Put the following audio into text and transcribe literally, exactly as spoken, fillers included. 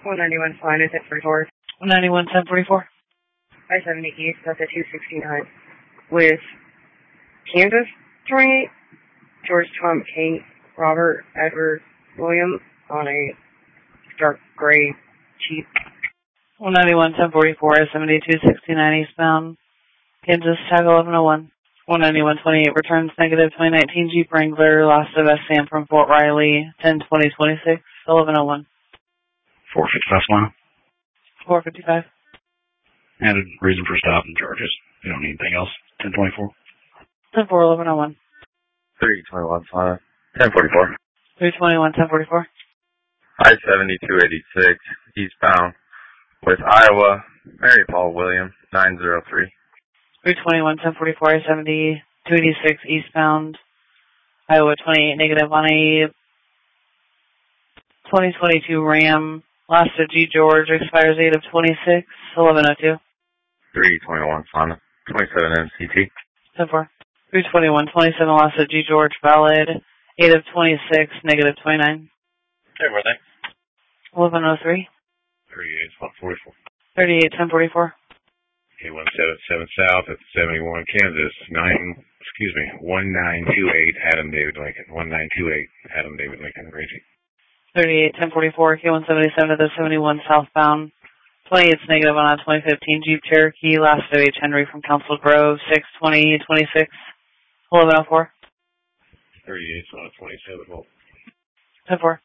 one ninety-one fine at ten forty-four. one ninety-one, ten forty-four. I seventy east, that's at two sixty-nine. With Kansas twenty-eight, George Tom Kate, Robert Edward William on a dark gray Jeep. one ninety-one, ten forty-four, I seventy-two sixty-nine eastbound. Kansas, tag eleven oh one. one ninety-one, twenty-eight returns negative twenty nineteen Jeep Wrangler, lost of S Sam from Fort Riley, ten twenty twenty-six, eleven oh one. four fifty-five mile. four fifty-five. And a reason for stop and charges. You don't need anything else. ten twenty-four. ten four, eleven oh one. three twenty-one, five. ten forty-four. three twenty-one, ten forty-four. I seventy-two eighty-six, eastbound, with Iowa, Mary Paul Williams, nine oh three. three twenty-one, ten forty-four, I seventy-two eighty-six, eastbound, Iowa twenty-eight, negative on a twenty twenty-two Ram, last of G George, expires eight of twenty-six, eleven oh two. three twenty-one, Honda, twenty-seven M C T. ten four. three twenty-one, twenty-seven, last of G George, valid, eight of twenty-six, negative twenty-nine. Hey, where are they? eleven oh three. thirty-eight, one forty-four. thirty-eight, ten forty-four. Okay, one seventy-seven South at seventy-one Kansas, nine, excuse me, one nine two eight Adam David Lincoln, one nine two eight Adam David Lincoln, raging. thirty-eight, ten forty-four, K one seventy-seven to the seventy-one southbound. twenty-eight's negative on a twenty fifteen Jeep Cherokee, last of H. Henry from Council Grove, six twenty twenty-six, eleven oh four. thirty-eight, one twenty-seven volt. ten four.